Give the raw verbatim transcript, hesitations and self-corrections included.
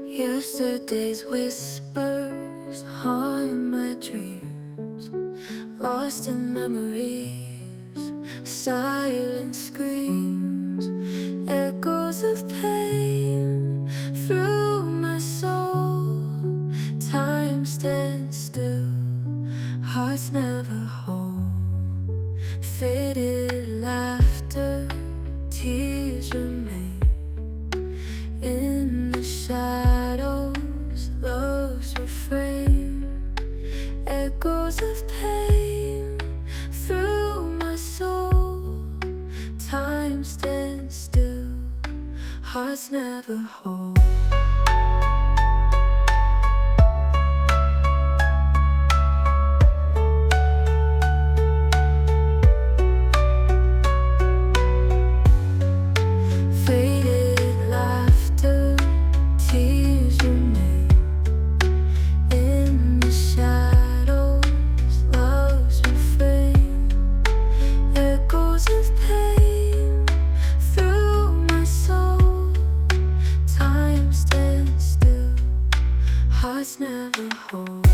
Yesterday's whispers haunt my dreams, lost in memories, silent screams, echoes of pain through my soul. Time stands still, hearts never whole. Faded laughter, tears remain in the shadows. Love's refrain, echoes of pain through my soul. Time stands still, hearts never whole. Hearts never whole.